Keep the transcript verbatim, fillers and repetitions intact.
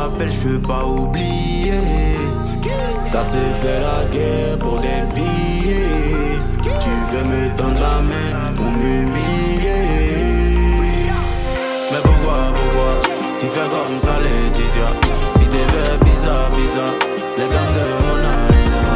rappelle, je peux pas oublier. Ça s'est fait la guerre pour des billets. Tu veux me tendre la main ou me